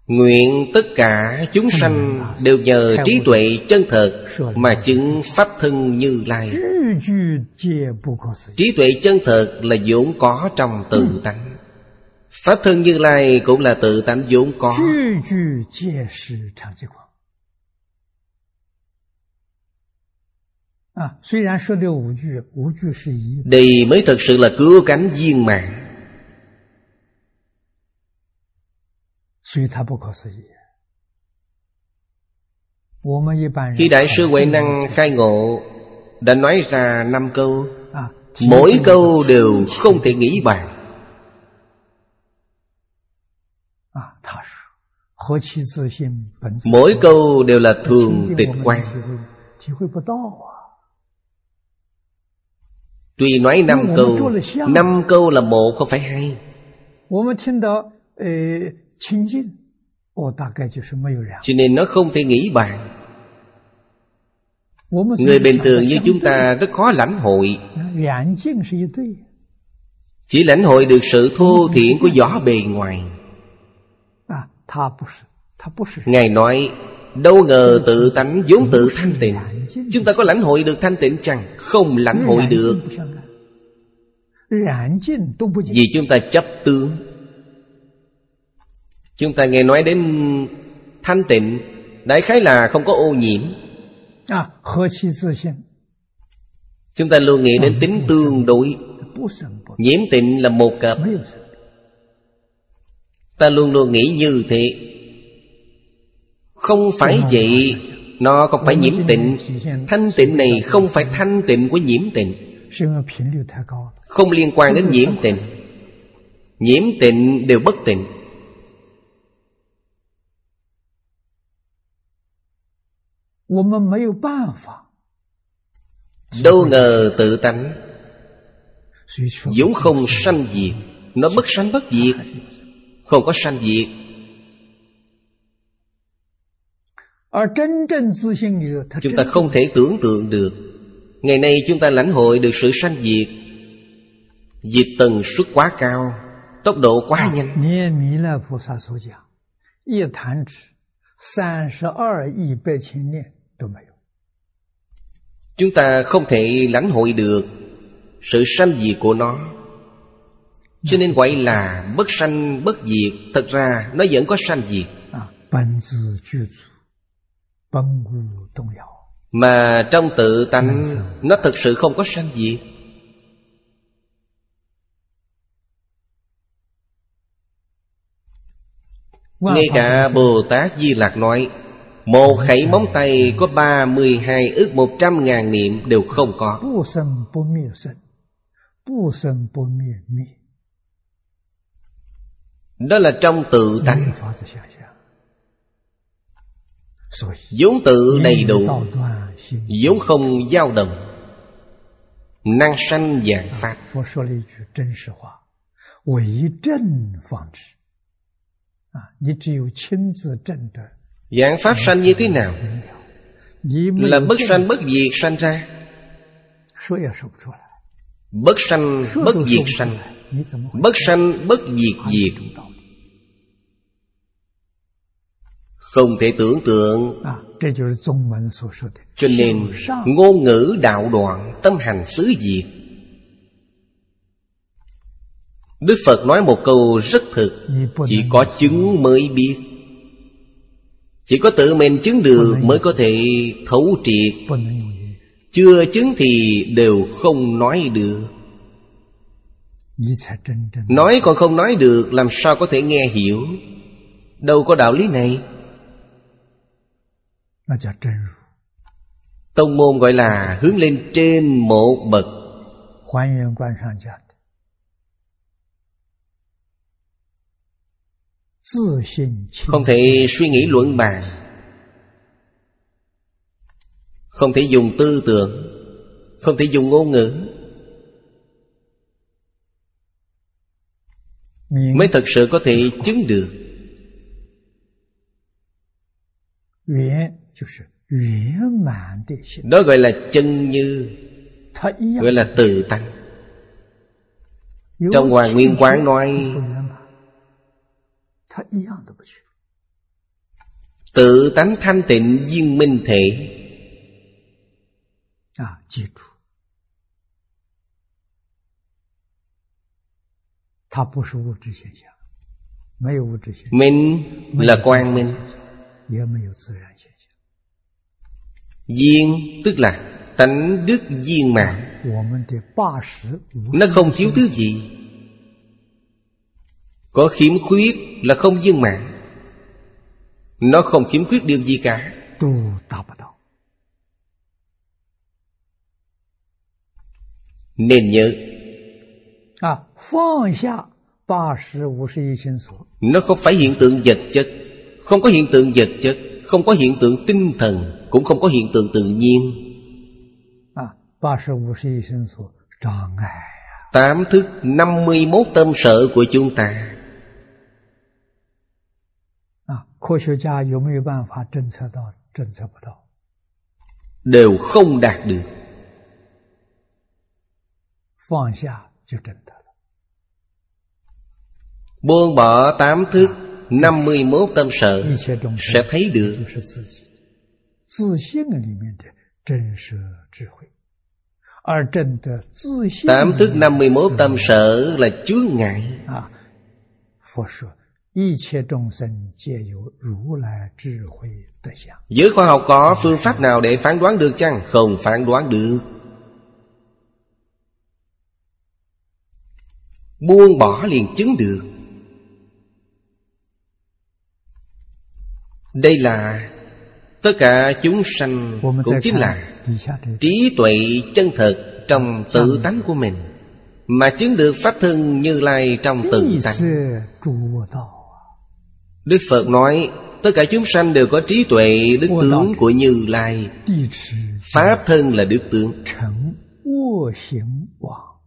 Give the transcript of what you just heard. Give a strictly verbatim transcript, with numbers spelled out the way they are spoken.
Nguyện tất cả chúng sanh đều nhờ trí tuệ chân thật mà chứng Pháp thân Như Lai. Trí tuệ chân thật là vốn có trong tự tánh. Pháp thân Như Lai cũng là tự tánh vốn có. Đây mới thật sự là cứu cánh viên mãn. Khi Đại sư Huệ Năng khai ngộ đã nói ra năm câu, mỗi câu đều không thể nghĩ bàn. Mỗi câu đều là thường tịch quan. Tuy nói năm câu, năm câu là một không phải hai. Cho nên nó không thể nghĩ bàn. Người bình thường như chúng ta rất khó lãnh hội. Chỉ lãnh hội được sự thô thiển của vỏ bề ngoài. Ngài nói đâu ngờ tự tánh vốn tự thanh tịnh. Chúng ta có lãnh hội được thanh tịnh chăng? Không lãnh hội được. Vì chúng ta chấp tướng. Chúng ta nghe nói đến thanh tịnh, đại khái là không có ô nhiễm. Chúng ta luôn nghĩ đến tính tương đối. Nhiễm tịnh là một cặp. Ta luôn luôn nghĩ như thế. Không phải vậy. Nó không phải nhiễm tịnh. Thanh tịnh này không phải thanh tịnh của nhiễm tịnh. Không liên quan đến nhiễm tịnh. Nhiễm tịnh đều bất tịnh. Đâu ngờ tự tánh vốn không sanh diệt. Nó bất sanh bất diệt, không có sanh diệt. Chúng ta không thể tưởng tượng được. Ngày nay chúng ta lãnh hội được sự sanh diệt. Diệt tần suất quá cao, tốc độ quá nhanh. Chúng ta không thể lãnh hội được sự sanh diệt của nó. Cho nên gọi là bất sanh bất diệt. Thật ra nó vẫn có sanh diệt. Mà trong tự tánh nó thực sự không có sanh diệt. Ngay cả Bồ Tát Di Lặc nói một khẩy móng tay có ba mươi hai ức một trăm ngàn niệm đều không có. Đó là trong tự tánh. vốn tự đầy đủ, vốn không dao động, năng sanh vạn pháp. Vạn pháp sanh như thế nào? Là bất sanh bất diệt sanh ra. Bất sanh bất diệt sanh, bất sanh bất diệt diệt. Không thể tưởng tượng. Cho nên ngôn ngữ đạo đoạn, tâm hành xứ diệt. Đức Phật nói một câu rất thực: chỉ có chứng mới biết. Chỉ có tự mình chứng được mới có thể thấu triệt. Chưa chứng thì đều không nói được. Nói còn không nói được, làm sao có thể nghe hiểu? Đâu có đạo lý này. Tông môn gọi là hướng lên trên một bậc. Không thể suy nghĩ luận bàn, không thể dùng tư tưởng, không thể dùng ngôn ngữ, mới thật sự có thể chứng được. Đó gọi là chân như, gọi là tự tánh. Trong Hoàng Nguyên Quán nói Tự tánh thanh tịnh viên minh thể. À,记住，它不是物质现象，没有物质现象。 Minh là quang minh, 也没有自然现象。 Viên tức là tánh đức viên mãn. 我们的八十五 Nó không thiếu thứ gì. Có khiếm khuyết là không viên mãn. Nó không khiếm khuyết điều gì cả. 都达不到。 Nên nhớ, 啊，放下八十五十一心所， nó không phải hiện tượng vật chất. Không có hiện tượng vật chất, không có hiện tượng tinh thần, cũng không có hiện tượng tự nhiên. 啊，八十五十一心所障碍啊。 Tám thức năm mươi mốt tâm sở của chúng ta. 啊，科学家有没有办法侦测到？侦测不到， Đều không đạt được. 放下就真的了。 Buông bỏ tám thức năm mươi mốt tâm sở 一切众生 sẽ thấy được. 就是自己的自性里面的真实智慧，而真的自性 Tám thức năm mươi mốt tâm sở là chướng ngại. 啊，佛说一切众生皆有如来智慧德相。 Giới khoa học có phương pháp nào để phán đoán được chăng? Không phán đoán được. Buông bỏ liền chứng được. Đây là tất cả chúng sanh, cũng chính là trí tuệ chân thật trong tự tánh của mình, mà chứng được pháp thân Như Lai trong tự tánh. Đức Phật nói tất cả chúng sanh đều có trí tuệ đức tướng của Như Lai. Pháp thân là đức tướng.